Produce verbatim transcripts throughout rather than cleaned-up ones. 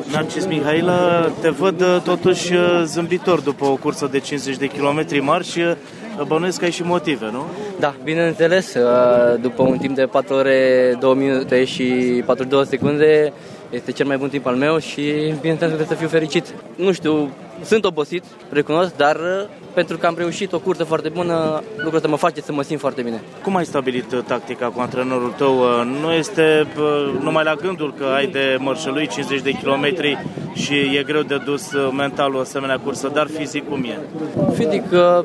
Narcis Mihaila, te văd totuși zâmbitor după o cursă de cincizeci de kilometri mari și bănuiesc că ai și motive, nu? Da, bineînțeles, după un timp de patru ore, două minute și patruzeci și două secunde, este cel mai bun timp al meu și bineînțeles că trebuie să fiu fericit. Nu știu, sunt obosit, recunosc, dar pentru că am reușit o cursă foarte bună, lucrul ăsta mă face să mă simt foarte bine. Cum ai stabilit tactica cu antrenorul tău? Nu este numai la gândul că ai de mărșălui cincizeci de kilometri și e greu de dus mental o asemenea cursă, dar fizic cum e? Fizic,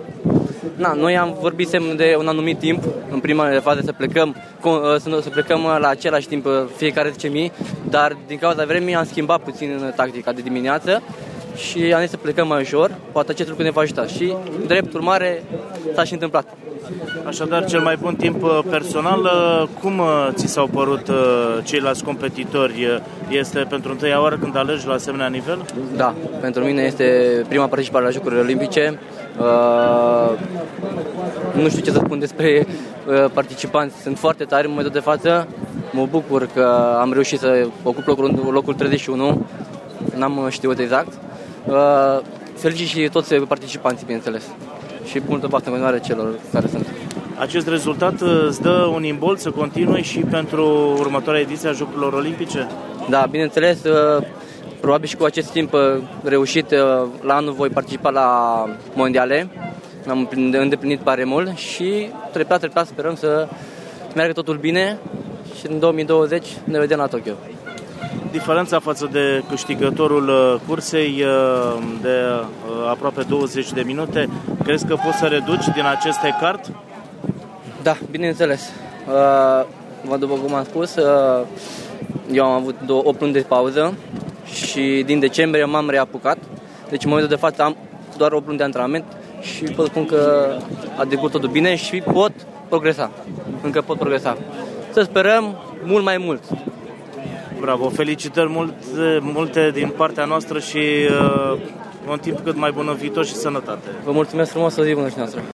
na, noi am vorbit de un anumit timp, în prima fază să plecăm, să plecăm la același timp fiecare zece mii, dar din cauza vremii am schimbat puțin tactica de dimineață și am zis să plecăm mai ușor, poate acest lucru ne va ajuta și drept urmare s-a și întâmplat. Așadar, cel mai bun timp personal, cum ți s-au părut ceilalți competitori? Este pentru întâia oară când alegi la asemenea nivel? Da, pentru mine este prima participare la Jocurile Olimpice. Uh, nu știu ce să spun despre uh, participanți, sunt foarte tari în momentul de față. Mă bucur că am reușit să ocup locul, locul treizeci și unu, n-am știut exact. Uh, felicit și toți participanții, bineînțeles. Și multă baftă în continuare celor care sunt. Acest rezultat îți dă un imbold să continui și pentru următoarea ediție a Jocurilor Olimpice? Da, bineînțeles, probabil și cu acest timp reușit, la anul voi participa la mondiale. Am îndeplinit baremul și treptat, treptat sperăm să meargă totul bine și în două mii douăzeci ne vedem la Tokyo. Diferența față de câștigătorul cursei de aproape douăzeci de minute, crezi că poți să reduci din acest ecart? Da, bineînțeles. Uh, după cum am spus, uh, eu am avut opt luni de pauză și din decembrie m-am reapucat. Deci în momentul de față am doar opt luni de antrenament și pot spun că a decurs totul bine și pot progresa. Încă pot progresa. Să sperăm mult mai mult. Bravo, felicitări multe, multe din partea noastră și uh, un timp cât mai bun în viitor și sănătate. Vă mulțumesc frumos, o zi bună și noastră.